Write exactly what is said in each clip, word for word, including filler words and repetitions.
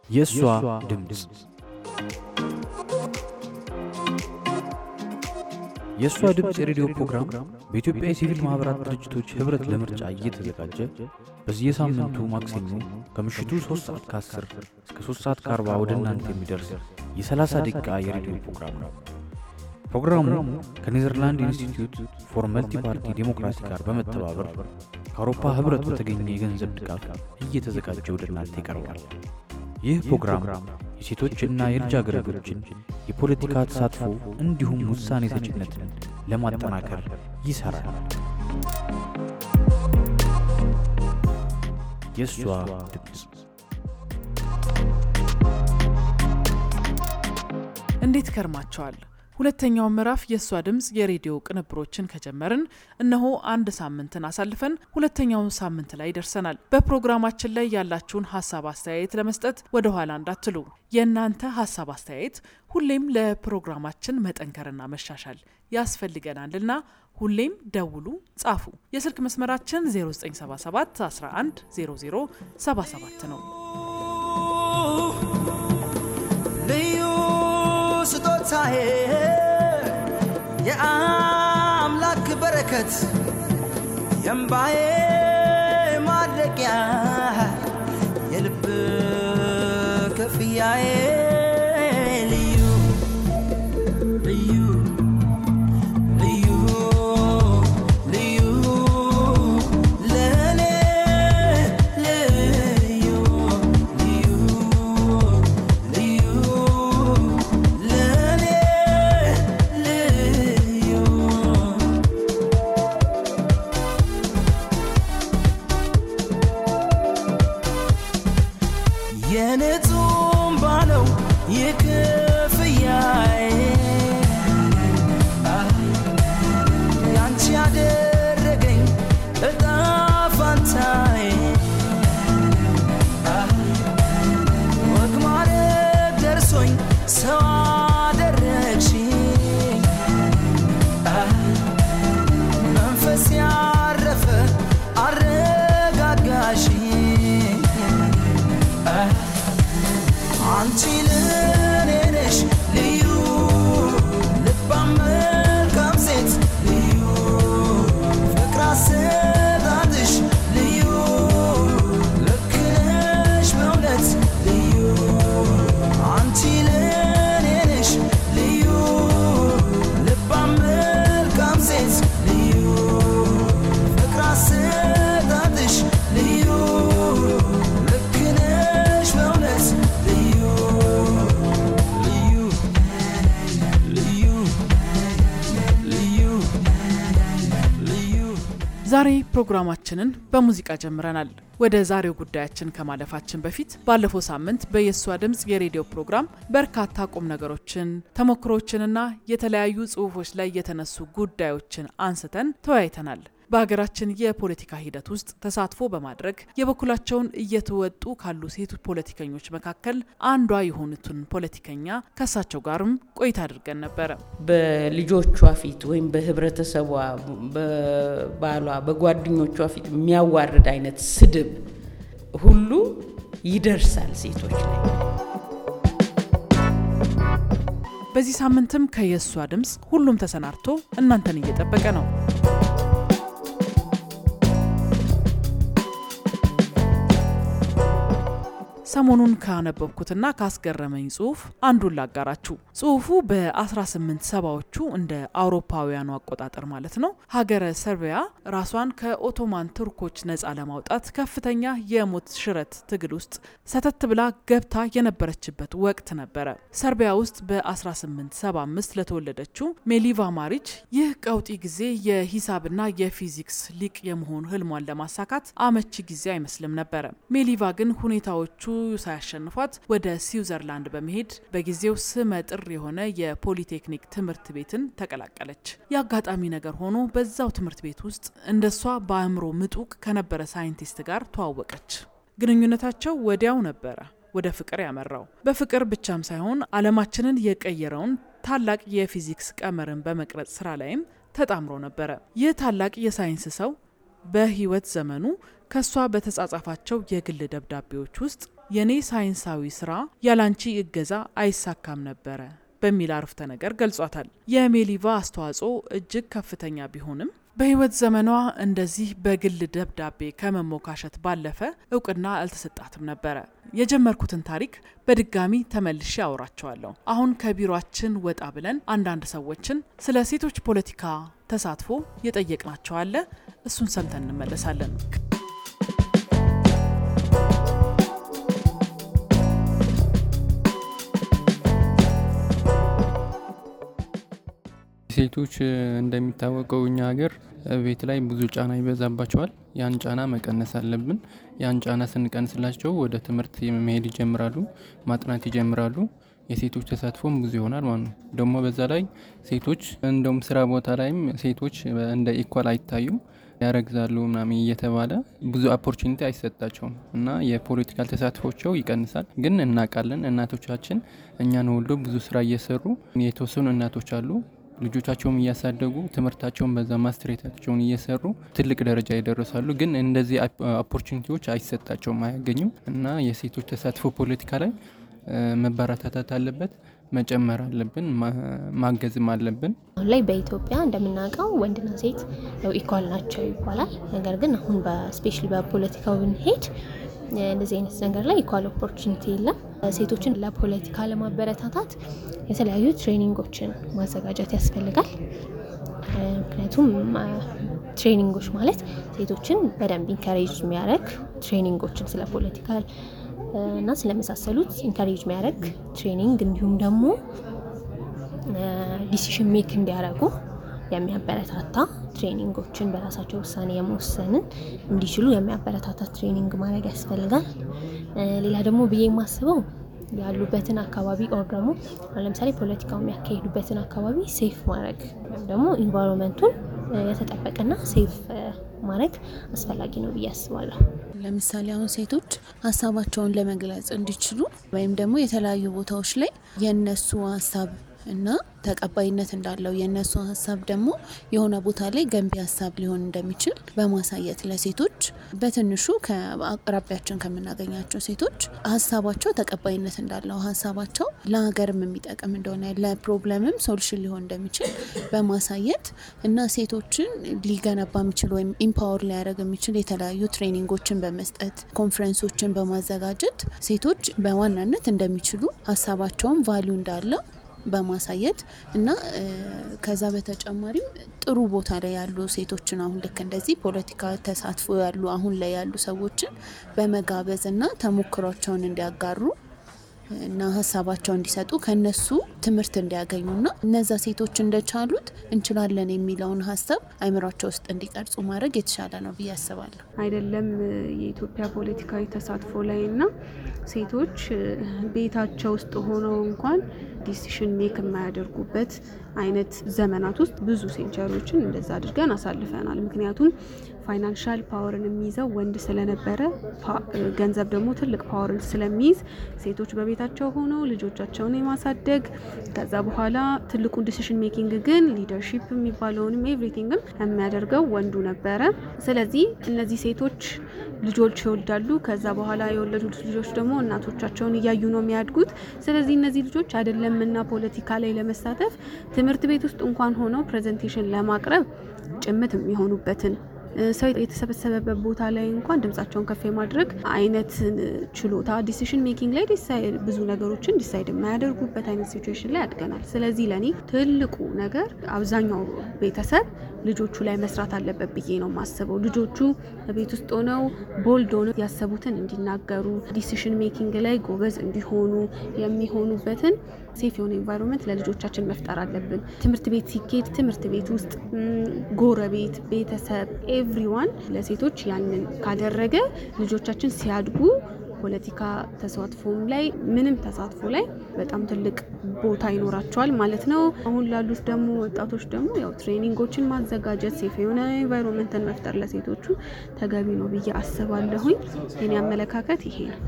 የሷ ድምጽ የሷ ድምጽ የሬዲዮ ፕሮግራም በኢትዮጵያ የሲቪል ማህበራት ድርጅቶች ህብረት ለምርጫ እየተዘጋጀ በየሳምንቱ ማክሰኞ ከምሽቱ ሶስት ሰዓት ከአስር እስከ ሶስት ሰዓት ከአርባ ወደ እናንተ የሚደርስ የ30 ደቂቃ የሬዲዮ ፕሮግራም ነው። ፕሮግራሙ ከኔዘርላንድ ኢንስቲትዩት ፎር መልቲ ፓርቲ ዲሞክራሲ ጋር በመተባበር ከአውሮፓ ህብረት በተገኘ የገንዘብ ድጋፍ እየተዘጋጀ ወደ እናንተ ይቀርባል። ይህ ፕሮግራም የሴቶችና የልጃገረዶችን የፖለቲካ ተሳትፎ እንዲሁም ውሳኔ ሰጭነትን ለማጠናከር ይሰራል። የሷ ድምጽ። እንዴት ከርማቸዋል? ሁለተኛው ምዕራፍ የሷ ድምጽ የሬዲዮ ቅንብሮችን ከጀመርን እነሆ አንድ ሳምንትን አሳልፈን ሁለተኛው ሳምንት ላይ ደርሰናል። በፕሮግራማችን ላይ ያላችሁን ሐሳብ አስተያየት ለመስጠት ወደ ኋላ እንዳትሉ። የእናንተ ሐሳብ አስተያየት ሁሌም ለፕሮግራማችን መጠንከርና መሻሻል ያስፈልገናልና ሁሌም ደውሉ፣ ጻፉ። የስልክ መስመራችን ዜሮ ዘጠኝ ሰባ ሰባት አስራ አንድ ዜሮ ዜሮ ሰባ ሰባት ነው። ስጦታዬ የአምላክ በረከት የእምባዬ ማድረቂያ የልብ ክፍያዬ ልዩ ልዩ ልዩ ልዩ ለኔ ልዩ ልዩ ልዩ የነጹም ባለው የክፍያዬ ያንቺ ያደረገኝ እጣ ፋንታዬ ወግ ማዕረግ ደርሶኝ ሰው አደረግሽኝ መንፈስ ያረፈ አረጋጋሽኝ አንቺ ለኔ ነሽ ልዩ ልባም መልካም ሴት ልዩ ፍቅር አሰጣጥሽ ልዩ ልክ ነሽ በእውነት ልዩ አንቺ ለኔ ነሽ ልዩ ልባም መልካም ሴት ልዩ ፍቅር አሰጣጥሽ ልዩ ልክ ነሽ በእውነት ዛሬ ፕሮግራማችንን በሙዚቃ ጀምረናል። ወደ ዛሬው ጉዳያችን ከማለፋችን በፊት ባለፈው ሳምንት በየሷ ድምጽ የሬዲዮ ፕሮግራም በርካታ ቁም ነገሮችን፣ ተሞክሮችንና የተለያዩ ጽሁፎች ላይ የተነሱ ጉዳዮችን አንስተን ተወያይተናል። በሀገራችን የፖለቲካ ሂደት ውስጥ ተሳትፎ በማድረግ የበኩላቸውን እየተወጡ ካሉ ሴት ፖለቲከኞች መካከል አንዷ የሆኑትን ፖለቲከኛ ከሳቸው ጋርም ቆይታ አድርገን ነበር። በልጆቿ ፊት ወይም በህብረተሰቧ፣ በባሏ፣ በጓደኞቿ ፊት የሚያዋርድ አይነት ስድብ ሁሉ ይደርሳል ሴቶች ላይ። በዚህ ሳምንትም ከየሷ ድምጽ ሁሉም ተሰናድቶ እናንተን እየጠበቀ ነው። ሰሞኑን ካነበብኩትና ካስገረመኝ ጽሁፍ አንዱን ላጋራችሁ። ጽሁፉ በ1870ዎቹ እንደ አውሮፓውያኑ አቆጣጠር ማለት ነው ሀገረ ሰርቢያ ራሷን ከኦቶማን ቱርኮች ነፃ ለማውጣት ከፍተኛ የሞት ሽረት ትግል ውስጥ ሰተት ብላ ገብታ የነበረችበት ወቅት ነበረ። ሰርቢያ ውስጥ በ1875 ለተወለደችው ሜሊቫ ማሪች ይህ ቀውጢ ጊዜ የሂሳብና የፊዚክስ ሊቅ የመሆን ህልሟን ለማሳካት አመቺ ጊዜ አይመስልም ነበር። ሜሊቫ ግን ሁኔታዎቹ ሳያሸንፏት ወደ ስዊዘርላንድ በመሄድ በጊዜው ስመጥር የሆነ የፖሊቴክኒክ ትምህርት ቤትን ተቀላቀለች። ያጋጣሚ ነገር ሆኖ በዛው ትምህርት ቤት ውስጥ እንደሷ በአእምሮ ምጡቅ ከነበረ ሳይንቲስት ጋር ተዋወቀች። ግንኙነታቸው ወዲያው ነበረ ወደ ፍቅር ያመራው። በፍቅር ብቻም ሳይሆን ዓለማችንን የቀየረውን ታላቅ የፊዚክስ ቀመርን በመቅረጽ ስራ ላይም ተጣምሮ ነበረ። ይህ ታላቅ የሳይንስ ሰው በህይወት ዘመኑ ከሷ በተጻጻፋቸው የግል ደብዳቤዎች ውስጥ የኔ ሳይንሳዊ ስራ ያላንቺ እገዛ አይሳካም ነበረ በሚል አረፍተ ነገር ገልጿታል። የሜሊቫ አስተዋጽኦ እጅግ ከፍተኛ ቢሆንም በህይወት ዘመኗ እንደዚህ በግል ደብዳቤ ከመሞካሸት ባለፈ እውቅና አልተሰጣትም ነበረ። የጀመርኩትን ታሪክ በድጋሚ ተመልሼ አወራቸዋለሁ። አሁን ከቢሮአችን ወጣ ብለን አንዳንድ ሰዎችን ስለ ሴቶች ፖለቲካ ተሳትፎ የጠየቅናቸው አለ። እሱን ሰምተን እንመለሳለን። ሴቶች እንደሚታወቀው እኛ ሀገር ቤት ላይ ብዙ ጫና ይበዛባቸዋል። ያን ጫና መቀነስ አለብን። ያን ጫና ስንቀንስላቸው ወደ ትምህርት መሄድ ይጀምራሉ፣ ማጥናት ይጀምራሉ። የሴቶች ተሳትፎም ብዙ ይሆናል ማለት ነው። ደግሞ በዛ ላይ ሴቶች እንደውም ስራ ቦታ ላይም ሴቶች እንደ ኢኳል አይታዩም፣ ያረግዛሉ ምናምን እየተባለ ብዙ ኦፖርቹኒቲ አይሰጣቸውም እና የፖለቲካል ተሳትፎቸው ይቀንሳል። ግን እናውቃለን እናቶቻችን እኛን ወልዶ ብዙ ስራ እየሰሩ የተወሰኑ እናቶች አሉ ልጆቻቸውን እያሳደጉ ትምህርታቸውን በዛ ማስተሬታቸውን እየሰሩ ትልቅ ደረጃ ይደርሳሉ። ግን እንደዚህ ኦፖርቹኒቲዎች አይሰጣቸውም፣ አያገኙም እና የሴቶች ተሳትፎ ፖለቲካ ላይ መበረታታት አለበት፣ መጨመር አለብን፣ ማገዝም አለብን። አሁን ላይ በኢትዮጵያ እንደምናውቀው ወንድና ሴት ያው ኢኳል ናቸው ይባላል። ነገር ግን አሁን በስፔሻሊ በፖለቲካው ብንሄድ እንደዚህ አይነት ነገር ላይ ኢኳል ኦፖርቹኒቲ የለም። ሴቶችን ለፖለቲካ ለማበረታታት የተለያዩ ትሬኒንጎችን ማዘጋጀት ያስፈልጋል። ምክንያቱም ትሬኒንጎች ማለት ሴቶችን በደንብ ኢንካሬጅ የሚያደርግ ትሬኒንጎችን ስለ ፖለቲካል እና ስለመሳሰሉት ኢንካሬጅ የሚያደርግ ትሬኒንግ እንዲሁም ደግሞ ዲሲሽን ሜክ እንዲያደርጉ የሚያበረታታ ትሬኒንጎችን በራሳቸው ውሳኔ የመወሰንን እንዲችሉ የሚያበረታታ ትሬኒንግ ማድረግ ያስፈልጋል። ሌላ ደግሞ ብዬ የማስበው ያሉበትን አካባቢ ኦር ደግሞ ለምሳሌ ፖለቲካው የሚያካሂዱበትን አካባቢ ሴፍ ማድረግ ወይም ደግሞ ኢንቫይሮንመንቱን የተጠበቀና ሴፍ ማድረግ አስፈላጊ ነው ብዬ አስባለሁ። ለምሳሌ አሁን ሴቶች ሀሳባቸውን ለመግለጽ እንዲችሉ ወይም ደግሞ የተለያዩ ቦታዎች ላይ የነሱ ሀሳብ እና ተቀባይነት እንዳለው የነሱ ሀሳብ ደግሞ የሆነ ቦታ ላይ ገንቢ ሀሳብ ሊሆን እንደሚችል በማሳየት ለሴቶች በትንሹ ከአቅራቢያችን ከምናገኛቸው ሴቶች ሀሳባቸው ተቀባይነት እንዳለው ሀሳባቸው ለሀገርም የሚጠቅም እንደሆነ ለፕሮብለምም ሶሉሽን ሊሆን እንደሚችል በማሳየት እና ሴቶችን ሊገነባ የሚችል ወይም ኢምፓወር ሊያደርግ የሚችል የተለያዩ ትሬኒንጎችን በመስጠት ኮንፈረንሶችን በማዘጋጀት ሴቶች በዋናነት እንደሚችሉ ሀሳባቸውን ቫልዩ እንዳለው በማሳየት እና ከዛ በተጨማሪም ጥሩ ቦታ ላይ ያሉ ሴቶችን አሁን ልክ እንደዚህ ፖለቲካ ተሳትፎ ያሉ አሁን ላይ ያሉ ሰዎችን በመጋበዝ እና ተሞክሯቸውን እንዲያጋሩ እና ሀሳባቸውን እንዲሰጡ ከነሱ ትምህርት እንዲያገኙና እነዛ ሴቶች እንደቻሉት እንችላለን የሚለውን ሀሳብ አይምሯቸው ውስጥ እንዲቀርጹ ማድረግ የተሻለ ነው ብዬ አስባለሁ። አይደለም የኢትዮጵያ ፖለቲካዊ ተሳትፎ ላይና ሴቶች ቤታቸው ውስጥ ሆነው እንኳን ዲሲሽን ሜክ የማያደርጉበት አይነት ዘመናት ውስጥ ብዙ ሴንቸሪዎችን እንደዛ አድርገን አሳልፈናል። ምክንያቱም ፋይናንሻል ፓወርን የሚይዘው ወንድ ስለነበረ ገንዘብ ደግሞ ትልቅ ፓወርን ስለሚይዝ ሴቶች በቤታቸው ሆነው ልጆቻቸውን የማሳደግ ከዛ በኋላ ትልቁን ዲሲሽን ሜኪንግ ግን ሊደርሺፕ የሚባለውንም ኤቭሪቲንግም የሚያደርገው ወንዱ ነበረ። ስለዚህ እነዚህ ሴቶች ልጆች ይወልዳሉ። ከዛ በኋላ የወለዱት ልጆች ደግሞ እናቶቻቸውን እያዩ ነው የሚያድጉት። ስለዚህ እነዚህ ልጆች አይደለምና ፖለቲካ ላይ ለመሳተፍ ትምህርት ቤት ውስጥ እንኳን ሆነው ፕሬዘንቴሽን ለማቅረብ ጭምት የሚሆኑበትን ሰው የተሰበሰበበት ቦታ ላይ እንኳን ድምጻቸውን ከፍ የማድረግ አይነት ችሎታ ዲሲሽን ሜኪንግ ላይ ብዙ ነገሮችን ዲሳይድ የማያደርጉበት አይነት ሲቹዌሽን ላይ አድገናል። ስለዚህ ለኔ ትልቁ ነገር አብዛኛው ቤተሰብ ልጆቹ ላይ መስራት አለበት ብዬ ነው ማስበው። ልጆቹ ቤት ውስጥ ሆነው ቦልድ ሆነው ያሰቡትን እንዲናገሩ ዲሲሽን ሜኪንግ ላይ ጎበዝ እንዲሆኑ የሚሆኑበትን ሴፍ የሆነ ኢንቫይሮንመንት ለልጆቻችን መፍጠር አለብን። ትምህርት ቤት ሲኬድ ትምህርት ቤት ውስጥ ጎረቤት፣ ቤተሰብ ኤቭሪዋን ለሴቶች ያንን ካደረገ ልጆቻችን ሲያድጉ ፖለቲካ ተሳትፎም ላይ ምንም ተሳትፎ ላይ በጣም ትልቅ ቦታ ይኖራቸዋል ማለት ነው። አሁን ላሉት ደግሞ ወጣቶች ደግሞ ያው ትሬኒንጎችን ማዘጋጀት ሴፍ የሆነ ኢንቫይሮንመንትን መፍጠር ለሴቶቹ ተገቢ ነው ብዬ አስባለሁኝ። የኔ አመለካከት ይሄ ነው።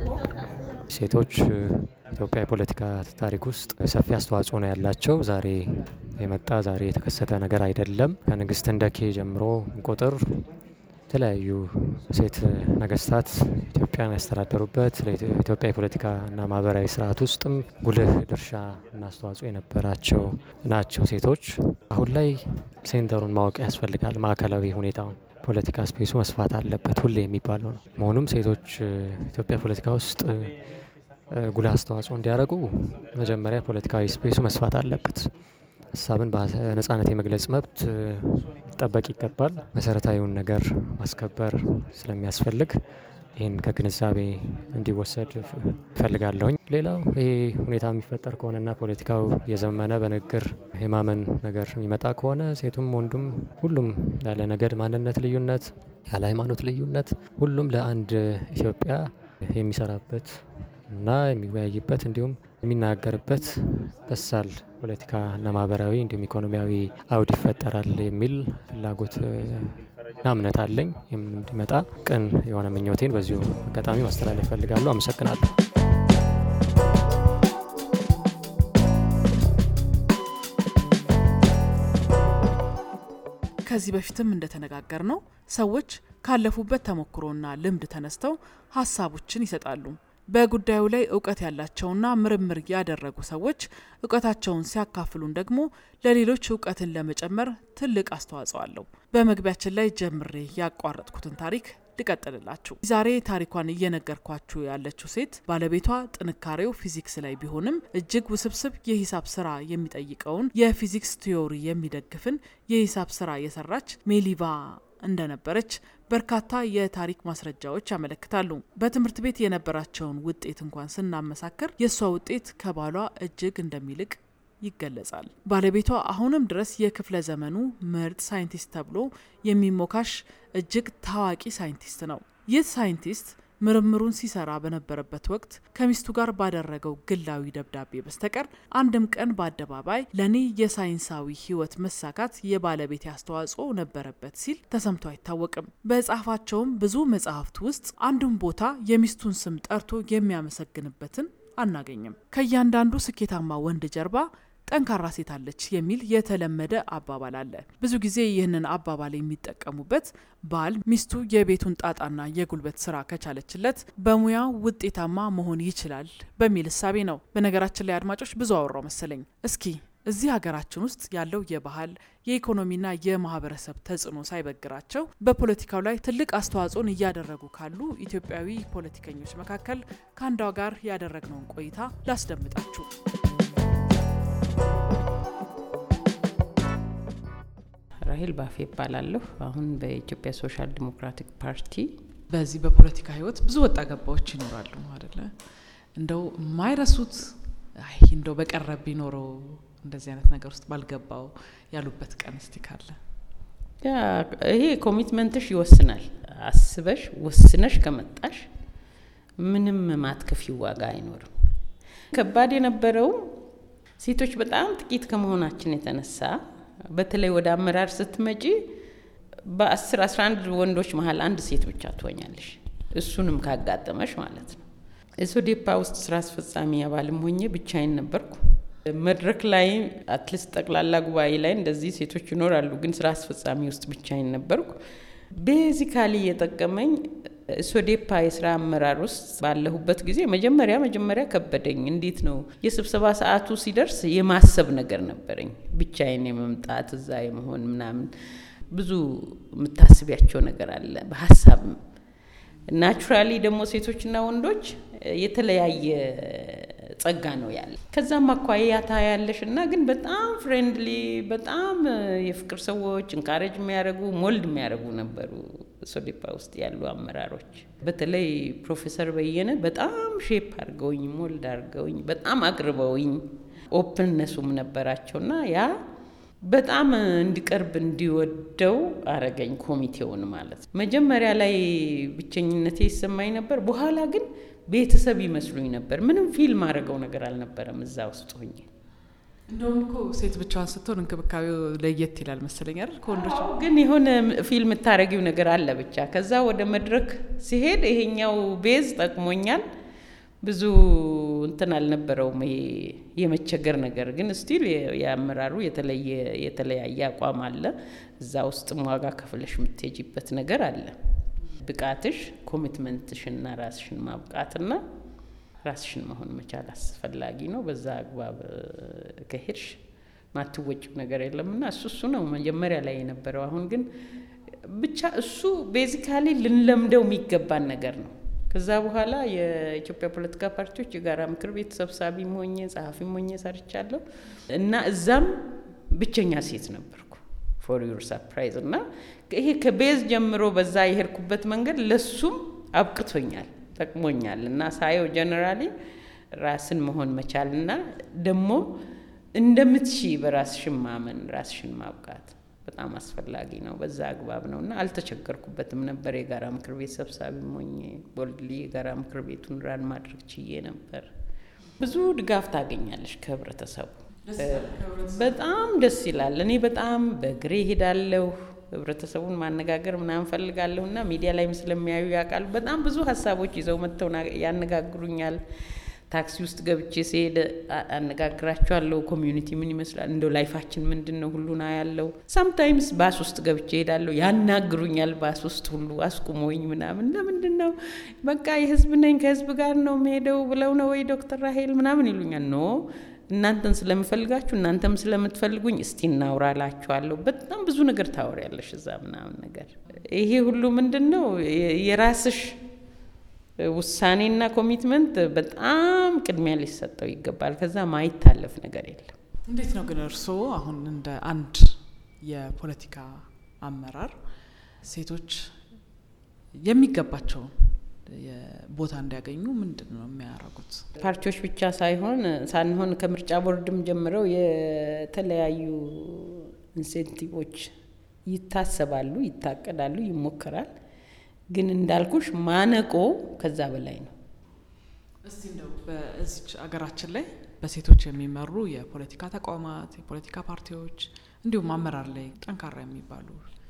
ሴቶች ኢትዮጵያ የፖለቲካ ታሪክ ውስጥ ሰፊ አስተዋጽኦ ነው ያላቸው። ዛሬ የመጣ ዛሬ የተከሰተ ነገር አይደለም። ከንግስት እንደኬ ጀምሮ ቁጥር የተለያዩ ሴት ነገስታት ኢትዮጵያን ያስተዳደሩበት ለኢትዮጵያ የፖለቲካና ማህበራዊ ስርዓት ውስጥም ጉልህ ድርሻ እና አስተዋጽኦ የነበራቸው ናቸው ሴቶች። አሁን ላይ ሴንተሩን ማወቅ ያስፈልጋል። ማዕከላዊ ሁኔታውን ፖለቲካ ስፔሱ መስፋት አለበት ሁሌ የሚባለው ነው። መሆኑም ሴቶች ኢትዮጵያ ፖለቲካ ውስጥ ጉልህ አስተዋጽኦ እንዲያደርጉ መጀመሪያ ፖለቲካዊ ስፔሱ መስፋት አለበት። ሀሳብን በነጻነት የመግለጽ መብት ሊጠበቅ ይገባል። መሰረታዊውን ነገር ማስከበር ስለሚያስፈልግ ይህን ከግንዛቤ እንዲወሰድ እፈልጋለሁኝ። ሌላው ይሄ ሁኔታ የሚፈጠር ከሆነና ፖለቲካው የዘመነ በንግግር የማመን ነገር የሚመጣ ከሆነ ሴቱም ወንዱም ሁሉም ያለ ነገድ ማንነት ልዩነት፣ ያለ ሃይማኖት ልዩነት ሁሉም ለአንድ ኢትዮጵያ የሚሰራበት እና የሚወያይበት እንዲሁም የሚናገርበት በሳል ፖለቲካ እና ማህበራዊ እንዲሁም ኢኮኖሚያዊ አውድ ይፈጠራል የሚል ፍላጎት እና እምነት አለኝ። እንዲመጣ ቅን የሆነ ምኞቴን በዚሁ አጋጣሚ ማስተላለፍ እፈልጋለሁ። አመሰግናለሁ። ከዚህ በፊትም እንደተነጋገር ነው ሰዎች ካለፉበት ተሞክሮና ልምድ ተነስተው ሀሳቦችን ይሰጣሉ። በጉዳዩ ላይ ዕውቀት ያላቸውና ምርምር ያደረጉ ሰዎች ዕውቀታቸውን ሲያካፍሉን ደግሞ ለሌሎች ዕውቀትን ለመጨመር ትልቅ አስተዋጽኦ አለው። በመግቢያችን ላይ ጀምሬ ያቋረጥኩትን ታሪክ ልቀጥልላችሁ። ዛሬ ታሪኳን እየነገርኳችሁ ያለችው ሴት ባለቤቷ ጥንካሬው ፊዚክስ ላይ ቢሆንም እጅግ ውስብስብ የሂሳብ ስራ የሚጠይቀውን የፊዚክስ ቲዮሪ የሚደግፍን የሂሳብ ስራ የሰራች ሜሊቫ እንደነበረች በርካታ የታሪክ ማስረጃዎች ያመለክታሉ። በትምህርት ቤት የነበራቸውን ውጤት እንኳን ስናመሳከር የሷ ውጤት ከባሏ እጅግ እንደሚልቅ ይገለጻል። ባለቤቷ አሁንም ድረስ የክፍለ ዘመኑ ምርጥ ሳይንቲስት ተብሎ የሚሞካሽ እጅግ ታዋቂ ሳይንቲስት ነው። ይህ ሳይንቲስት ምርምሩን ሲሰራ በነበረበት ወቅት ከሚስቱ ጋር ባደረገው ግላዊ ደብዳቤ በስተቀር አንድም ቀን በአደባባይ ለኔ የሳይንሳዊ ህይወት መሳካት የባለቤት አስተዋጽኦ ነበረበት ሲል ተሰምቶ አይታወቅም። በጻፋቸውም ብዙ መጽሐፍት ውስጥ አንዱን ቦታ የሚስቱን ስም ጠርቶ የሚያመሰግንበትን አናገኝም። ከእያንዳንዱ ስኬታማ ወንድ ጀርባ ጠንካራ ሴት አለች የሚል የተለመደ አባባል አለ። ብዙ ጊዜ ይህንን አባባል የሚጠቀሙበት ባል ሚስቱ የቤቱን ጣጣና የጉልበት ስራ ከቻለችለት በሙያው ውጤታማ መሆን ይችላል በሚል እሳቤ ነው። በነገራችን ላይ አድማጮች ብዙ አወራው መሰለኝ። እስኪ እዚህ ሀገራችን ውስጥ ያለው የባህል የኢኮኖሚና የማህበረሰብ ተጽዕኖ ሳይበግራቸው በፖለቲካው ላይ ትልቅ አስተዋጽኦን እያደረጉ ካሉ ኢትዮጵያዊ ፖለቲከኞች መካከል ከአንዷ ጋር ያደረግነውን ቆይታ ላስደምጣችሁ። ራሄል ባፌ ይባላለሁ። አሁን በኢትዮጵያ ሶሻል ዲሞክራቲክ ፓርቲ በዚህ በፖለቲካ ህይወት ብዙ ወጣ ገባዎች ይኖራሉ አይደለ? እንደው ማይረሱት አይ እንደው በቀረብ ቢኖረው እንደዚህ አይነት ነገር ውስጥ ባልገባው ያሉበት ቀን እስቲ ካለ? ያ ይሄ ኮሚትመንትሽ ይወስናል። አስበሽ ወስነሽ ከመጣሽ ምንም ማትከፊው ዋጋ አይኖርም። ከባድ የነበረው ሴቶች በጣም ጥቂት ከመሆናችን የተነሳ በተለይ ወደ አመራር ስትመጪ በ10 11 ወንዶች መሃል አንድ ሴት ብቻ ትሆኛለሽ። እሱንም ካጋጠመሽ ማለት ነው። እሶዴፓ ውስጥ ስራ አስፈጻሚ አባልም ሆኜ ብቻዬን ነበርኩ። መድረክ ላይ አትሊስት ጠቅላላ ጉባኤ ላይ እንደዚህ ሴቶች ይኖራሉ፣ ግን ስራ አስፈጻሚ ውስጥ ብቻዬን ነበርኩ። ቤዚካሊ የጠቀመኝ ሶዴፓ የስራ አመራር ውስጥ ባለሁበት ጊዜ መጀመሪያ መጀመሪያ ከበደኝ። እንዴት ነው የስብሰባ ሰዓቱ ሲደርስ የማሰብ ነገር ነበረኝ። ብቻዬን የመምጣት እዛ የመሆን ምናምን ብዙ የምታስቢያቸው ነገር አለ በሐሳብ። ናቹራሊ ደግሞ ሴቶችና ወንዶች የተለያየ ጸጋ ነው ያለ። ከዛም አኳያ ታያለሽና ግን በጣም ፍሬንድሊ በጣም የፍቅር ሰዎች እንካሬጅ የሚያደርጉ ሞልድ የሚያደርጉ ነበሩ ሶዴፓ ውስጥ ያሉ አመራሮች። በተለይ ፕሮፌሰር በየነ በጣም ሼፕ አድርገውኝ ሞልድ አድርገውኝ በጣም አቅርበውኝ ኦፕንነሱም ነበራቸውና ያ በጣም እንዲቀርብ እንዲወደው አረገኝ ኮሚቴውን ማለት። መጀመሪያ ላይ ብቸኝነቴ ይሰማኝ ነበር፣ በኋላ ግን ቤተሰብ ይመስሉኝ ነበር። ምንም ፊልም አረገው ነገር አልነበረም እዛ ውስጥ ሆኜ። እንደውም እኮ ሴት ብቻዋን ስትሆን እንክብካቤው ለየት ይላል መሰለኝ አይደል? ከወንዶች ግን የሆነ ፊልም ታረጊው ነገር አለ ብቻ። ከዛ ወደ መድረክ ሲሄድ ይሄኛው ቤዝ ጠቅሞኛል። ብዙ እንትን አልነበረውም የመቸገር ነገር ግን ስቲል ያመራሩ የተለየ የተለያየ አቋም አለ እዛ ውስጥ ዋጋ ከፍለሽ ምትሄጂበት ነገር አለ ብቃትሽ ኮሚትመንትሽና ራስሽን ማብቃትና ራስሽን መሆን መቻል አስፈላጊ ነው በዛ አግባብ ከሄድሽ ማትወጪው ነገር የለምና እሱ እሱ ነው መጀመሪያ ላይ የነበረው አሁን ግን ብቻ እሱ ቤዚካሊ ልንለምደው የሚገባን ነገር ነው ከዛ በኋላ የኢትዮጵያ ፖለቲካ ፓርቲዎች የጋራ ምክር ቤት ሰብሳቢ ሆኜ ጸሐፊ ሆኜ ሰርቻለሁ እና እዛም ብቸኛ ሴት ነበርኩ for your surprise እና ይሄ ከቤዝ ጀምሮ በዛ ይሄርኩበት መንገድ ለሱም አብቅቶኛል ተቅሞኛል እና ሳየው ጀነራሊ ራስን መሆን መቻልና ደሞ እንደምትሺ በራስሽ ማመን ራስሽን ማብቃት በጣም አስፈላጊ ነው በዛ አግባብ ነውና አልተቸገርኩበትም ነበር የጋራ ምክር ቤት ሰብሳቢ ሆኜ ቦልድሊ የጋራ ምክር ቤቱን ራን ማድረግ ችዬ ነበር ብዙ ድጋፍ ታገኛለሽ ከህብረተሰቡ በጣም ደስ ይላል እኔ በጣም በግሬ ሄዳለሁ ህብረተሰቡን ማነጋገር ምናምን ፈልጋለሁና ሚዲያ ላይ ስለሚያዩ ያቃሉ በጣም ብዙ ሐሳቦች ይዘው መተው ያነጋግሩኛል ታክሲ ውስጥ ገብቼ ሲሄድ አነጋግራቸዋለሁ ኮሚዩኒቲ ምን ይመስላል እንደው ላይፋችን ምንድነው ሁሉና ያለው sometimes ባስ ውስጥ ገብቼ ሄዳለሁ ያናግሩኛል ባስ ውስጥ ሁሉ አስቁሞኝ ምናምን ለምንድነው በቃ የህዝብ ነኝ ከህዝብ ጋር ነው መሄደው ብለው ነው ወይ ዶክተር ራሄል ምናምን ይሉኛል ኖ እናንተን ስለምፈልጋችሁ እናንተም ስለምትፈልጉኝ እስቲ እናውራላችኋለሁ በጣም ብዙ ነገር ታወሪያለሽ እዛ ምናምን ነገር ይሄ ሁሉ ምንድነው የራስሽ ውሳኔና ኮሚትመንት በጣም ቅድሚያ ሊሰጠው ይገባል ከዛ ማይታለፍ ነገር የለም እንዴት ነው ግን እርሶ አሁን እንደ አንድ የፖለቲካ አመራር ሴቶች የሚገባቸው የቦታ እንዲያገኙ ምንድነው የሚያደርጉት ፓርቲዎች ብቻ ሳይሆን ሳንሆን ከምርጫ ቦርድም ጀምረው የተለያዩ ኢንሴንቲቮች ይታሰባሉ ይታቀዳሉ ይሞከራል ግን እንዳልኩሽ ማነቆ ከዛ በላይ ነው እስቲ እንደው በዚህ አገራችን ላይ በሴቶች የሚመሩ የፖለቲካ ተቋማት የፖለቲካ ፓርቲዎች እንዲሁም አመራር ላይ ጠንካራ የሚባሉ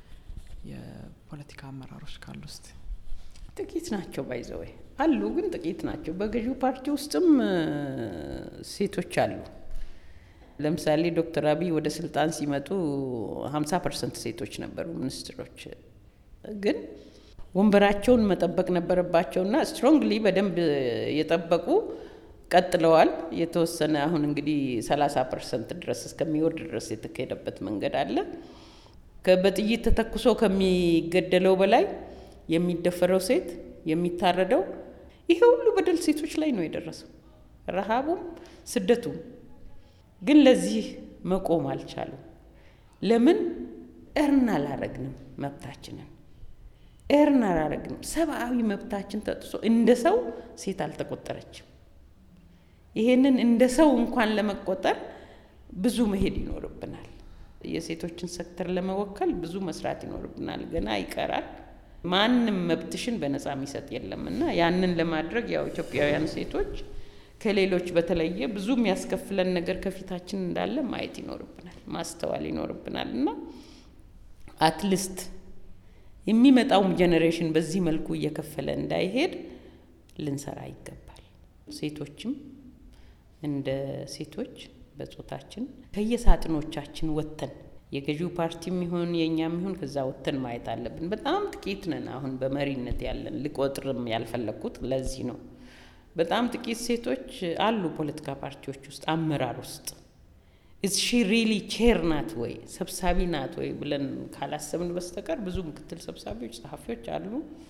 የፖለቲካ አመራሮች ካሉ እስቲ ጥቂት ናቸው ባይዘው አሉ ግን ጥቂት ናቸው በገዢው ፓርቲ ውስጥም ሴቶች አሉ ለምሳሌ ዶክተር አብይ ወደ ስልጣን ሲመጡ ሀምሳ ፐርሰንት ሴቶች ነበሩ ሚኒስትሮች ግን ወንበራቸውን መጠበቅ ነበረባቸውና ስትሮንግሊ በደንብ የጠበቁ ቀጥለዋል የተወሰነ አሁን እንግዲህ ሰላሳ ፐርሰንት ድረስ እስከሚወርድ ድረስ የተከደበት መንገድ አለ ከበጥይት ተተኩሶ ከሚገደለው በላይ የሚደፈረው ሴት የሚታረደው ይሄ ሁሉ በደል ሴቶች ላይ ነው የደረሰው ረሃቡም ስደቱም ግን ለዚህ መቆም አልቻሉ ለምን እርና አላረግንም መብታችንን እርና አላረግንም ሰብአዊ መብታችን ተጥሶ እንደ ሰው ሴት አልተቆጠረችም ይሄንን እንደ ሰው እንኳን ለመቆጠር ብዙ መሄድ ይኖርብናል የሴቶችን ሴክተር ለመወከል ብዙ መስራት ይኖርብናል ገና ይቀራል ማንንም መብትሽን በነፃ የሚሰጥ የለምና ያንን ለማድረግ ያው ኢትዮጵያውያን ሴቶች ከሌሎች በተለየ ብዙ የሚያስከፍለን ነገር ከፊታችን እንዳለ ማየት ይኖርብናል ማስተዋል ይኖርብናልና አትሊስት የሚመጣው ጄነሬሽን በዚህ መልኩ እየከፈለ እንዳይሄድ ልንሰራ ይገባል ሴቶችም እንደ ሴቶች በጾታችን ከየሳጥኖቻችን ወተን የገዢው ፓርቲም ይሁን የኛም ይሁን ከዛ ወተን ማየት አለብን በጣም ጥቂት ነን አሁን በመሪነት ያለን ልቆጥርም ያልፈለኩት ለዚህ ነው በጣም ጥቂት ሴቶች አሉ ፖለቲካ ፓርቲዎች ውስጥ አመራር ውስጥ is she really chair ናት ወይ ሰብሳቢ ናት ወይ ብለን ካላሰብን በስተቀር ብዙ ምክትል ሰብሳቢዎች ጸሐፊዎች አሉ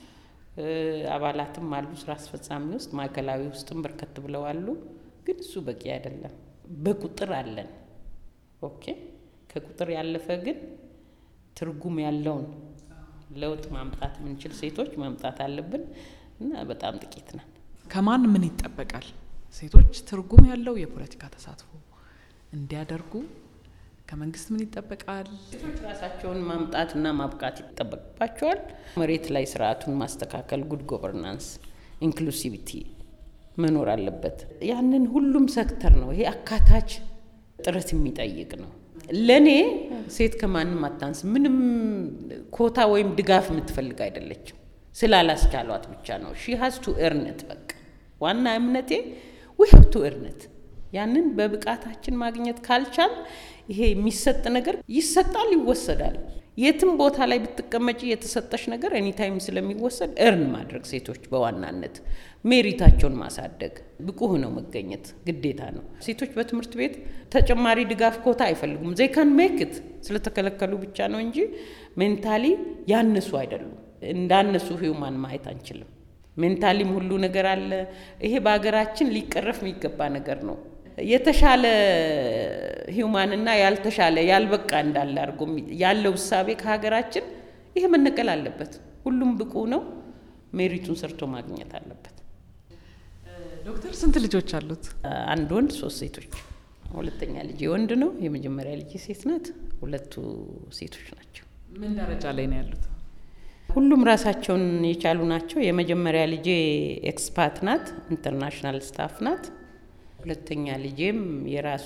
አባላትም አሉ ስራ አስፈጻሚ ውስጥ ማዕከላዊ ውስጥም በርከት ብለው አሉ ግን እሱ በቂ አይደለም በቁጥር አለን ኦኬ ከቁጥር ያለፈ ግን ትርጉም ያለውን ለውጥ ማምጣት ምንችል ሴቶች ማምጣት አለብን እና በጣም ጥቂት ነን ከማን ምን ይጠበቃል ሴቶች ትርጉም ያለው የፖለቲካ ተሳትፎ እንዲያደርጉ ከመንግስት ምን ይጠበቃል ሴቶች ራሳቸውን ማምጣትና ማብቃት ይጠበቅባቸዋል መሬት ላይ ስርዓቱን ማስተካከል ጉድ ጎቨርናንስ ኢንክሉሲቪቲ መኖር አለበት ያንን ሁሉም ሴክተር ነው ይሄ አካታች ጥረት የሚጠይቅ ነው ለኔ ሴት ከማንም አታንስ ምንም ኮታ ወይም ድጋፍ የምትፈልግ አይደለችም ስላላስቻሏት ብቻ ነው she has to earn it በቃ ዋና እምነቴ we have to earn it ያንን በብቃታችን ማግኘት ካልቻል ይሄ የሚሰጥ ነገር ይሰጣል ይወሰዳል የትም ቦታ ላይ ብትቀመጪ የተሰጠሽ ነገር ኤኒ ታይም ስለሚወሰድ earn ማድረግ ሴቶች በዋናነት ሜሪታቸውን ማሳደግ ብቁ ሆነው መገኘት ግዴታ ነው ሴቶች በትምህርት ቤት ተጨማሪ ድጋፍ ኮታ አይፈልጉም they can make it ስለተከለከሉ ብቻ ነው እንጂ ሜንታሊ ያነሱ አይደሉም እንዳነሱ ሂዩማን ማየት አንችልም ሜንታሊም ሁሉ ነገር አለ ይሄ በአገራችን ሊቀረፍ የሚገባ ነገር ነው የተሻለ ሂዩማን እና ያልተሻለ ያልበቃ እንዳለ አርጎ ያለው ሐሳቤ ከሀገራችን ይሄ መነቀል አለበት ሁሉም ብቁ ነው ሜሪቱን ሰርቶ ማግኘት አለበት ዶክተር ስንት ልጆች አሉት አንድ ወንድ ሶስት ሴቶች ሁለተኛ ልጅ ወንድ ነው የመጀመሪያ ልጅ ሴት ናት ሁለቱ ሴቶች ናቸው ምን ደረጃ ላይ ነው ያሉት ሁሉም ራሳቸውን የቻሉ ናቸው የመጀመሪያ ልጅ ኤክስፓት ናት ኢንተርናሽናል ስታፍ ናት ሁለተኛ ልጅም የራሱ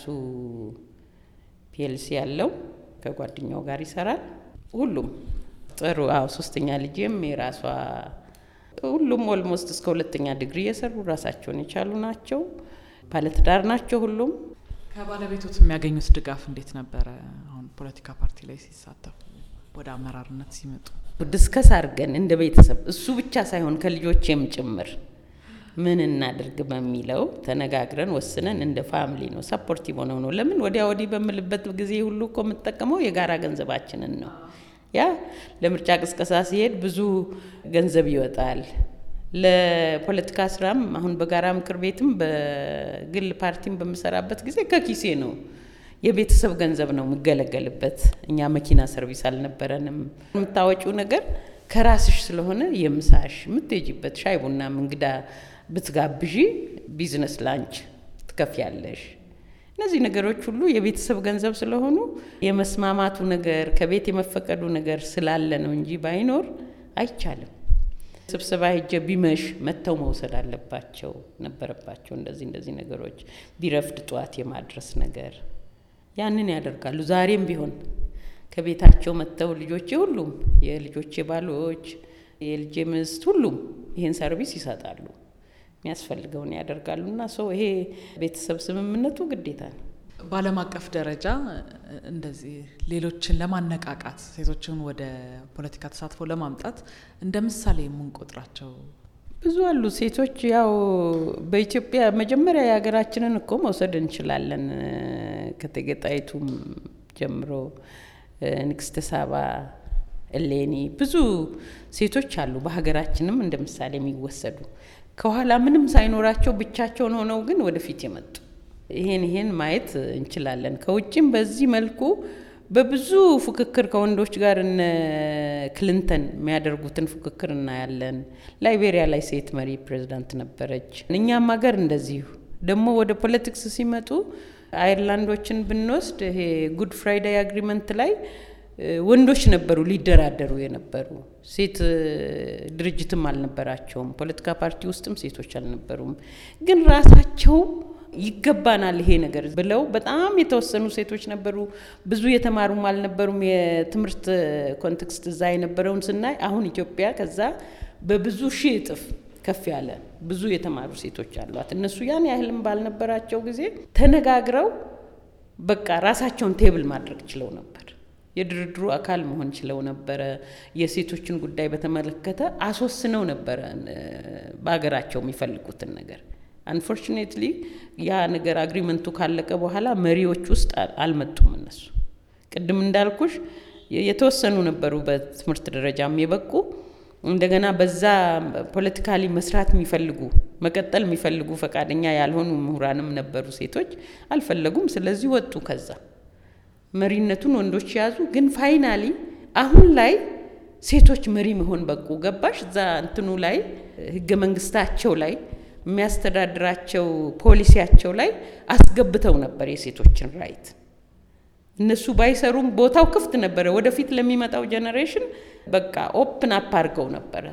ፒኤልሲ ያለው ከጓደኛው ጋር ይሰራል ሁሉም ጥሩ አው ሶስተኛ ልጅም የራሷ ሁሉም ኦልሞስት እስከ ሁለተኛ ዲግሪ የሰሩ ራሳቸውን የቻሉ ናቸው ባለትዳር ናቸው ሁሉም ከባለቤቶት የሚያገኙት ድጋፍ እንዴት ነበር አሁን ፖለቲካ ፓርቲ ላይ ሲሳተፉ ወደ አመራርነት ሲመጡ ዲስከስ አድርገን እንደ ቤተሰብ እሱ ብቻ ሳይሆን ከልጆቼም ጭምር ምን እናድርግ በሚለው ተነጋግረን ወስነን እንደ ፋሚሊ ነው ሰፖርቲቭ ሆነው ነው ለምን ወዲያ ወዲ በመልበት ጊዜ ሁሉ እኮ መጠቀመው የጋራ ገንዘባችንን ነው ያ ለምርጫ ቅስቀሳ ሲሄድ ብዙ ገንዘብ ይወጣል ለፖለቲካ ስራም አሁን በጋራ ምክር ቤትም በግል ፓርቲም በመሰራበት ጊዜ ከኪሴ ነው የቤተሰብ ገንዘብ ነው መገለገልበት እኛ መኪና ሰርቪስ አልነበረንም የምታወጪው ነገር ከራስሽ ስለሆነ የምሳሽ ምትጂበት ሻይ ቡና እንግዳ ብትጋብጂ ቢዝነስ ላንች ትከፍያለሽ እነዚህ ነገሮች ሁሉ የቤተሰብ ገንዘብ ስለሆኑ የመስማማቱ ነገር ከቤት የመፈቀዱ ነገር ስላለ ነው እንጂ ባይኖር አይቻልም ስብሰባ ሄጀ ቢመሽ መተው መውሰድ አለባቸው ነበረባቸው እንደዚህ እንደዚህ ነገሮች ቢረፍድ ጧት የማድረስ ነገር ያንን ያደርጋሉ ዛሬም ቢሆን ከቤታቸው መተው ልጆቼ ሁሉም የልጆቼ ባሎች የልጄ ምስት ሁሉም ይሄን ሰርቪስ ይሰጣሉ የሚያስፈልገውን ያደርጋሉና ሰው ይሄ ቤተሰብ ስምምነቱ ግዴታ ነው ባለም አቀፍ ደረጃ እንደዚህ ሌሎችን ለማነቃቃት ሴቶችን ወደ ፖለቲካ ተሳትፎ ለማምጣት እንደምሳሌ የምንቆጥራቸው ብዙ አሉ ሴቶች ያው በኢትዮጵያ መጀመሪያ ያገራችንን እኮ መውሰድ እንችላለን ከተገጣይቱም ጀምሮ ንግስተ ሳባ እሌኒ ብዙ ሴቶች አሉ በሀገራችንም እንደምሳሌ የሚወሰዱ ከኋላ ምንም ሳይኖራቸው ብቻቸውን ሆነው ግን ወደፊት የመጡ ይሄን ይሄን ማየት እንችላለን ከውጭም በዚህ መልኩ በብዙ ፍክክር ከወንዶች ጋር እነ ክሊንተን የሚያደርጉትን ፍክክር እናያለን ላይቤሪያ ላይ ሴት መሪ ፕሬዝዳንት ነበረች እኛም ሀገር እንደዚህ ደግሞ ወደ ፖለቲክስ ሲመጡ አይርላንዶችን ብንወስድ ይሄ ጉድ ፍራይዴይ አግሪመንት ላይ ወንዶች ነበሩ ሊደራደሩ የነበሩ ሴት ድርጅትም አልነበራቸውም ፖለቲካ ፓርቲ ውስጥም ሴቶች አልነበሩም ግን ራሳቸው ይገባናል ይሄ ነገር ብለው በጣም የተወሰኑ ሴቶች ነበሩ ብዙ የተማሩም አልነበሩም የትምርት ኮንቴክስት እዛ የነበረውን ስናይ አሁን ኢትዮጵያ ከዛ በብዙ ሺህ እጥፍ ከፍ ያለ ብዙ የተማሩ ሴቶች አሏት እነሱ ያን ያህልም ባልነበራቸው ጊዜ ተነጋግረው በቃ ራሳቸውን ቴብል ማድረግ ችለው ነበር የድርድሩ አካል መሆን ችለው ነበር የሴቶችን ጉዳይ በተመለከተ አስወስነው ነበር በአገራቸው የሚፈልጉትን ነገር unfortunately ያ ነገር አግሪመንቱ ካለቀ በኋላ መሪዎች ውስጥ አልመጡም እነሱ ቅድም እንዳልኩሽ የተወሰኑ ነበሩ በትምህርት ደረጃም የበቁ እንደገና በዛ ፖለቲካሊ መስራት የሚፈልጉ መቀጠል የሚፈልጉ ፈቃደኛ ያልሆኑ ምሁራንም ነበሩ ሴቶች አልፈለጉም ስለዚህ ወጡ ከዛ መሪነቱን ወንዶች ያዙ ግን ፋይናሊ አሁን ላይ ሴቶች መሪ መሆን በቁ ገባሽ እዛ እንትኑ ላይ ህገ መንግስታቸው ላይ የሚያስተዳድራቸው ፖሊሲያቸው ላይ አስገብተው ነበር የሴቶችን ራይት እነሱ ባይሰሩም ቦታው ክፍት ነበር ወደፊት ለሚመጣው ጄነሬሽን በቃ ኦፕን አፕ አድርገው ነበር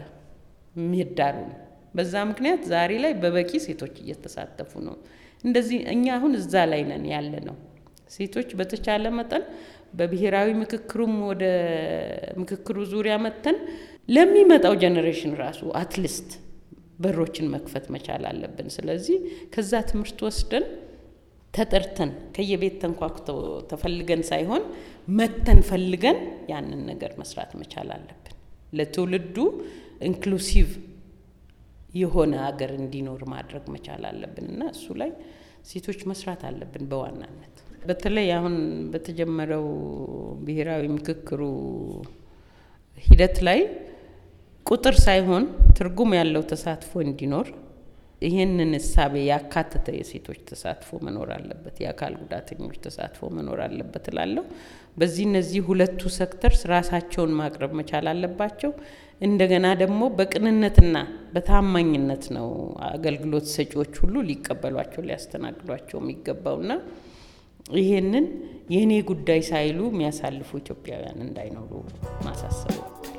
ምህዳሩ በዛ ምክንያት ዛሬ ላይ በበቂ ሴቶች እየተሳተፉ ነው እንደዚህ እኛ አሁን እዛ ላይ ነን ያለ ነው ሴቶች በተቻለ መጠን በብሔራዊ ምክክሩም ወደ ምክክሩ ዙሪያ መተን ለሚመጣው ጄነሬሽን ራሱ አትሊስት በሮችን መክፈት መቻል አለብን። ስለዚህ ከዛ ትምህርት ወስደን ተጠርተን ከየቤት ተንኳክተው ተፈልገን ሳይሆን መተን ፈልገን ያንን ነገር መስራት መቻል አለብን። ለትውልዱ ኢንክሉሲቭ የሆነ ሀገር እንዲኖር ማድረግ መቻል አለብንና እሱ ላይ ሴቶች መስራት አለብን በዋናነት። በተለይ አሁን በተጀመረው ብሔራዊ ምክክሩ ሂደት ላይ ቁጥር ሳይሆን ትርጉም ያለው ተሳትፎ እንዲኖር ይሄንን እሳቤ ያካተተ የሴቶች ተሳትፎ መኖር አለበት፣ የአካል ጉዳተኞች ተሳትፎ መኖር አለበት እላለሁ። በዚህ እነዚህ ሁለቱ ሴክተርስ ራሳቸውን ማቅረብ መቻል አለባቸው። እንደገና ደግሞ በቅንነትና በታማኝነት ነው አገልግሎት ሰጪዎች ሁሉ ሊቀበሏቸው ሊያስተናግዷቸው የሚገባውና ይሄንን የኔ ጉዳይ ሳይሉ የሚያሳልፉ ኢትዮጵያውያን እንዳይኖሩ ማሳሰብ።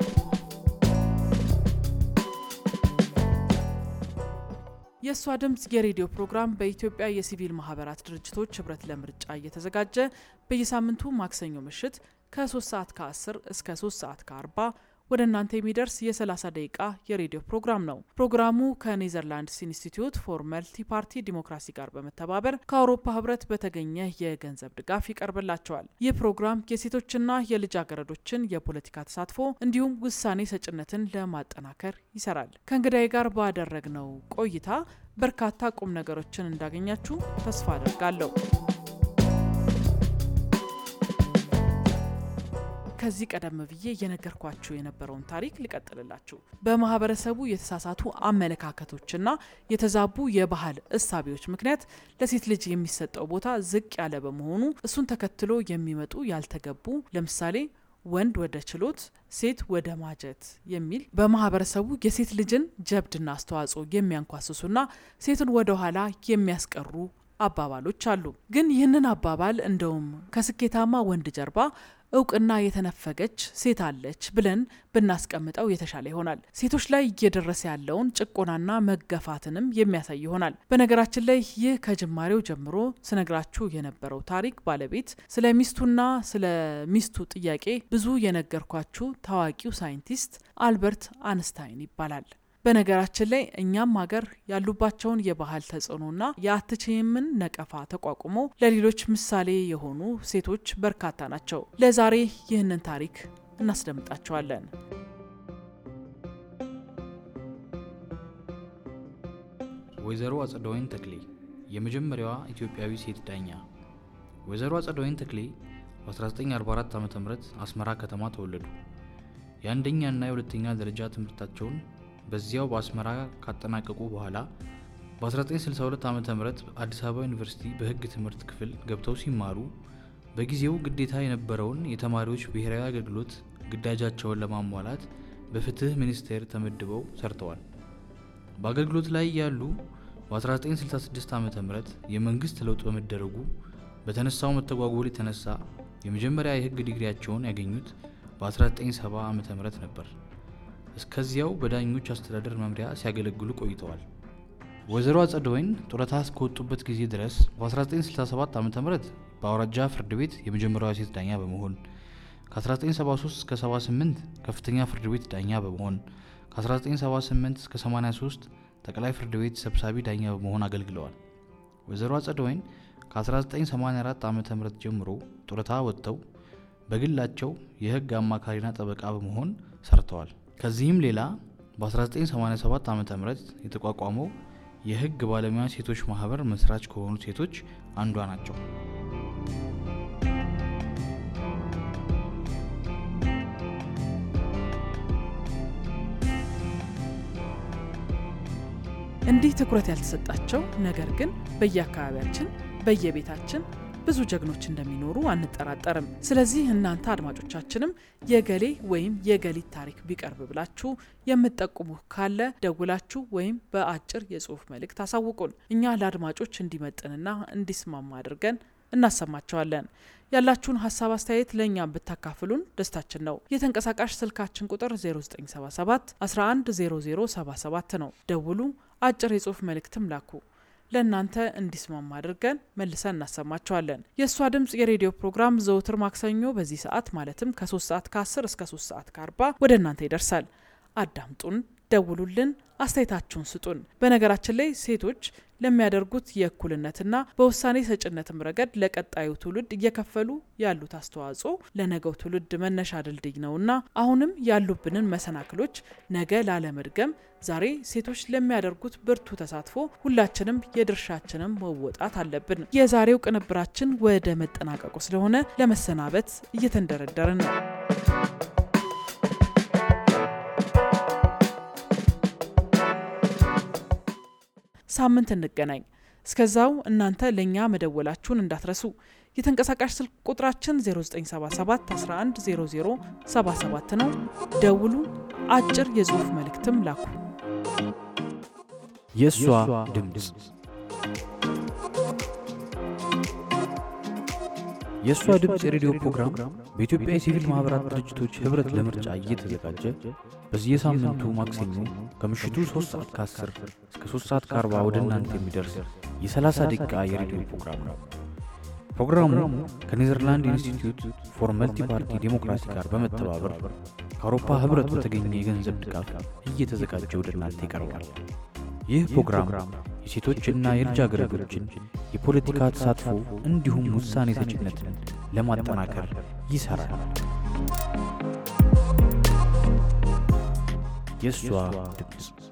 የሷ ድምጽ የሬዲዮ ፕሮግራም በኢትዮጵያ የሲቪል ማህበራት ድርጅቶች ህብረት ለምርጫ እየተዘጋጀ በየሳምንቱ ማክሰኞ ምሽት ከ3 ሰዓት ከ10 እስከ ሶስት ሰዓት ከ40 ወደ እናንተ የሚደርስ የ30 ደቂቃ የሬዲዮ ፕሮግራም ነው። ፕሮግራሙ ከኔዘርላንድስ ኢንስቲትዩት ፎር መልቲ ፓርቲ ዲሞክራሲ ጋር በመተባበር ከአውሮፓ ህብረት በተገኘ የገንዘብ ድጋፍ ይቀርብላቸዋል። ይህ ፕሮግራም የሴቶችና የልጃገረዶችን የፖለቲካ ተሳትፎ እንዲሁም ውሳኔ ሰጭነትን ለማጠናከር ይሰራል። ከእንግዳዬ ጋር ባደረግነው ቆይታ በርካታ ቁም ነገሮችን እንዳገኛችሁ ተስፋ አደርጋለሁ። ከዚህ ቀደም ብዬ የነገርኳችሁ የነበረውን ታሪክ ሊቀጥልላችሁ። በማህበረሰቡ የተሳሳቱ አመለካከቶችና የተዛቡ የባህል እሳቤዎች ምክንያት ለሴት ልጅ የሚሰጠው ቦታ ዝቅ ያለ በመሆኑ እሱን ተከትሎ የሚመጡ ያልተገቡ ለምሳሌ ወንድ ወደ ችሎት ሴት ወደ ማጀት የሚል በማህበረሰቡ የሴት ልጅን ጀብድና አስተዋጽኦ የሚያንኳስሱና ሴትን ወደ ኋላ የሚያስቀሩ አባባሎች አሉ። ግን ይህንን አባባል እንደውም ከስኬታማ ወንድ ጀርባ እውቅና የተነፈገች ሴት አለች ብለን ብናስቀምጠው የተሻለ ይሆናል። ሴቶች ላይ እየደረሰ ያለውን ጭቆናና መገፋትንም የሚያሳይ ይሆናል። በነገራችን ላይ ይህ ከጅማሬው ጀምሮ ስነግራችሁ የነበረው ታሪክ ባለቤት ስለ ሚስቱና ስለ ሚስቱ ጥያቄ ብዙ የነገርኳችሁ ታዋቂው ሳይንቲስት አልበርት አንስታይን ይባላል። በነገራችን ላይ እኛም ሀገር ያሉባቸውን የባህል ተጽዕኖና የአትችይምን ነቀፋ ተቋቁሞ ለሌሎች ምሳሌ የሆኑ ሴቶች በርካታ ናቸው። ለዛሬ ይህንን ታሪክ እናስደምጣቸዋለን። ወይዘሮ አጸደወይን ተክሌ የመጀመሪያዋ ኢትዮጵያዊ ሴት ዳኛ። ወይዘሮ አጸደወይን ተክሌ በ1944 ዓ.ም አስመራ ከተማ ተወለዱ። የአንደኛና የሁለተኛ ደረጃ ትምህርታቸውን በዚያው በአስመራ ካጠናቀቁ በኋላ በ1962 ዓ.ም አዲስ አበባ ዩኒቨርሲቲ በህግ ትምህርት ክፍል ገብተው ሲማሩ በጊዜው ግዴታ የነበረውን የተማሪዎች ብሔራዊ አገልግሎት ግዳጃቸውን ለማሟላት በፍትህ ሚኒስቴር ተመድበው ሰርተዋል። በአገልግሎት ላይ ያሉ በ1966 ዓ.ም የመንግስት ለውጥ በመደረጉ በተነሳው መተጓጎል የተነሳ የመጀመሪያ የህግ ዲግሪያቸውን ያገኙት በ1970 ዓ.ም ነበር። እስከዚያው በዳኞች አስተዳደር መምሪያ ሲያገለግሉ ቆይተዋል። ወይዘሮ አጸደወይን ጡረታ እስከወጡበት ጊዜ ድረስ በ1967 ዓ.ም በአውራጃ ፍርድ ቤት የመጀመሪያዋ ሴት ዳኛ በመሆን ከ1973 እስከ ሰባ ስምንት ከፍተኛ ፍርድ ቤት ዳኛ በመሆን ከ1978 እስከ ሰማንያ ሶስት ጠቅላይ ፍርድ ቤት ሰብሳቢ ዳኛ በመሆን አገልግለዋል። ወይዘሮ አጸደወይን ከ1984 ዓ.ም ጀምሮ ጡረታ ወጥተው በግላቸው የህግ አማካሪና ጠበቃ በመሆን ሰርተዋል። ከዚህም ሌላ በ1987 ዓ.ም የተቋቋመው የህግ ባለሙያ ሴቶች ማህበር መስራች ከሆኑ ሴቶች አንዷ ናቸው። እንዲህ ትኩረት ያልተሰጣቸው ነገር ግን በየአካባቢያችን በየቤታችን ብዙ ጀግኖች እንደሚኖሩ አንጠራጠርም። ስለዚህ እናንተ አድማጮቻችንም የገሌ ወይም የገሊት ታሪክ ቢቀርብ ብላችሁ የምትጠቁሙ ካለ ደውላችሁ ወይም በአጭር የጽሁፍ መልእክት አሳውቁን። እኛ ለአድማጮች እንዲመጥንና እንዲስማማ አድርገን እናሰማቸዋለን። ያላችሁን ሐሳብ አስተያየት ለኛም ብታካፍሉን ደስታችን ነው። የተንቀሳቃሽ ስልካችን ቁጥር ዜሮ ዘጠኝ ሰባ ሰባት አስራ አንድ ዜሮ ዜሮ ሰባ ሰባት ነው። ደውሉ፣ አጭር የጽሁፍ መልእክትም ላኩ። ለእናንተ እንዲስማማ አድርገን መልሰን እናሰማቸዋለን። የሷ ድምጽ የሬዲዮ ፕሮግራም ዘወትር ማክሰኞ በዚህ ሰዓት ማለትም ከ3 ሰዓት ከ10 እስከ ሶስት ሰዓት ከ40 ወደ እናንተ ይደርሳል። አዳምጡን፣ ደውሉልን፣ አስተያየታችሁን ስጡን። በነገራችን ላይ ሴቶች ለሚያደርጉት የእኩልነትና በውሳኔ ሰጭነትም ረገድ ለቀጣዩ ትውልድ እየከፈሉ ያሉት አስተዋጽኦ ለነገው ትውልድ መነሻ ድልድይ ነውና አሁንም ያሉብንን መሰናክሎች ነገ ላለመድገም ዛሬ ሴቶች ለሚያደርጉት ብርቱ ተሳትፎ ሁላችንም የድርሻችንን መወጣት አለብን። የዛሬው ቅንብራችን ወደ መጠናቀቁ ስለሆነ ለመሰናበት እየተንደረደርን ነው። ሳምንት እንገናኝ። እስከዛው እናንተ ለኛ መደወላችሁን እንዳትረሱ። የተንቀሳቃሽ ስልክ ቁጥራችን ዜሮ ዘጠኝ ሰባት ሰባት አስራ አንድ ዜሮ ዜሮ ሰባ ሰባት ነው። ደውሉ፣ አጭር የጽሁፍ መልእክትም ላኩ። የሷ ድምጽ የሷ ድምጽ የሬዲዮ ፕሮግራም በኢትዮጵያ የሲቪል ማህበራት ድርጅቶች ህብረት ለምርጫ እየተዘጋጀ በየሳምንቱ ማክሰኞ ከምሽቱ ሶስት ሰዓት ከአስር እስከ ሶስት ሰዓት ከአርባ ወደ እናንተ የሚደርስ የሰላሳ ደቂቃ የሬዲዮ ፕሮግራም ነው። ፕሮግራሙ ከኔዘርላንድ ኢንስቲትዩት ፎር መልቲ ፓርቲ ዲሞክራሲ ጋር በመተባበር ከአውሮፓ ህብረት በተገኘ የገንዘብ ድጋፍ እየተዘጋጀ ወደ እናንተ ይቀርባል። ይህ ፕሮግራም የሴቶችና የልጃገረዶችን የፖለቲካ ተሳትፎ እንዲሁም ውሳኔ ሰጭነትን ለማጠናከር ይሰራል። የሷ ድምጽ